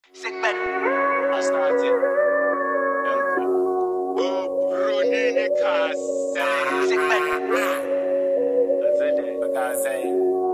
Sick man. I started. Oh, Ronini Kasa. Sick man. That's it.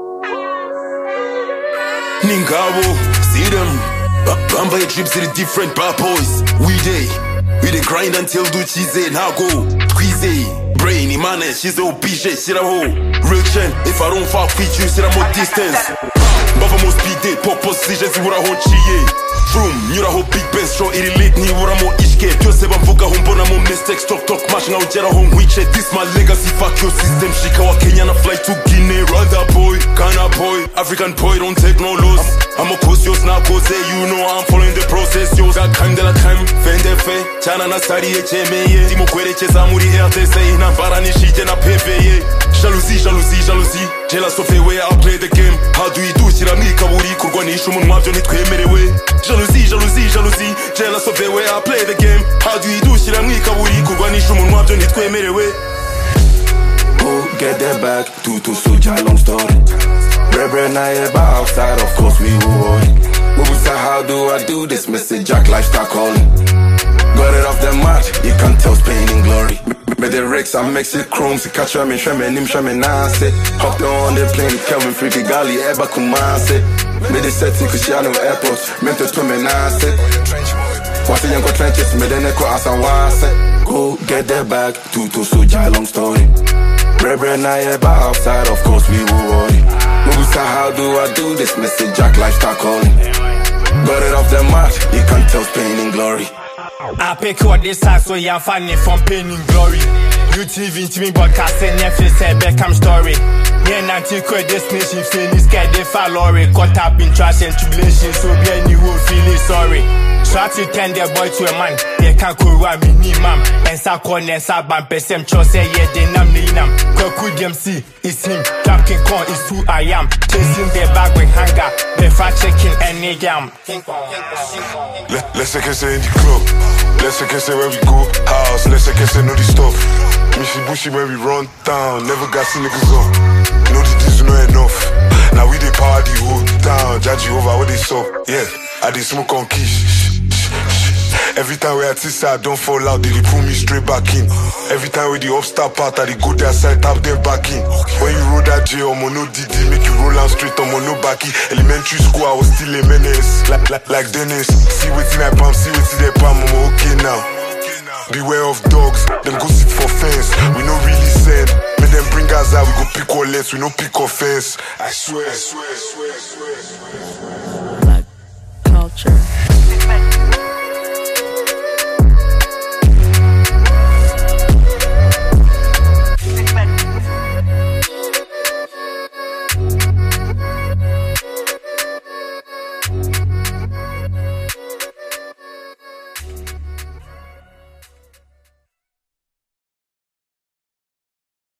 Ningabo, see them. Bamba trips to the different bad boys. We dey grind until do cheese now go. Squeeze brainy man, she's a OPJ, shit a hoe. Real chain, if I don't fuck with you, shit a more distance. Bava mo speed day, pop position, see what I hold chiye. Vroom, you know how big Ben straw it late ni what I'm on ishke. Yo se ban vuga home bona mo mistakes, talk match now jera home wiche. This my legacy, fuck your system. Shika wa Kenya na fly to Guinea. Rather boy, Ghana boy, African boy, don't take no loss. I'm a cosios now cause you know I'm following the process. Yo got time de la time, fende fe. Chana na sari HME. Timo kwere cheza muri RTC. Na barani shite na PPE. Jalousie, jalousie, jalousie. Jealous of the way I play the game. How do you do? Shiramni kaburi kurwanisha umuntu wavyo nitwemerewe. Jalousie, jalousie, jalousie. Jealous of the way I play the game. How do you do? Shiramni kaburi kurwanisha umuntu wavyo nitwemerewe. Oh, get that back. Tutu suja long story. Brebre na eba outside, of course we worry. When we say how do I do this? Message Jack lifestyle calling. Got it off the mat, you can't tell Spain in glory. Made the Rex, I mix it chrome, si catch me, shame him, shame nase. Hopped on the plane, Kelvin Freaky Gali, Eba Kumase. Made the set in Cristiano Airport, meant to me nase. Once a young trenches, made the neko as I was. Go get that bag, Tutu suja long story. Brebre na eba outside, of course we worry. When we say how do I do this? Message Jack lifestyle calling. Got it off the mat, you can't tell Spain in glory. I pick what this house so you're funny from pain in glory. UTV to me broadcasting Netflix said Beckham story. Yeah, nanti quit destination feeling scared they fall lorry. Caught up in trash and tribulation, so be any will feeling sorry. Try to turn their boy to a man. They can't go around me ni mam. And sa corner and sa ban pesem cho say yeah they nam ni nam. Kwaku them see it's him. Trap King Kong is who I am. Chasing their bag with hanger. They fat checking any yam. Let's say in the club. Let's say where we go house. Let's say know the stuff. Mishi Bushi when we run down. Never got see niggas on. Know the deals not enough. Now we dey power the whole town. Judge over what they saw. Yeah, I dey smoke on quiche. Every time we at this side, don't fall out, they pull me straight back in. Every time we the upstart part, I go their side, tap them back in. When you roll that J, I'm on no DD, make you roll out straight, I'm on no backy. Elementary school, I was still a menace, like Dennis. See what's in that palm, see what's in that palm, I'm okay now. Beware of dogs, them go sit for fence. We no really send, make them bring us out, we go pick or less, we no pick offense. I swear. Black culture.